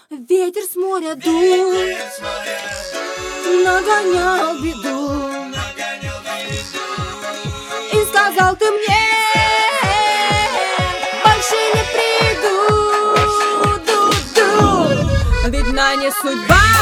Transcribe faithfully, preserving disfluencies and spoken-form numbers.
ветер с моря дул, нагонял беду. И сказал ты мне, больше не приду, ду-ду. Видно, не судьба.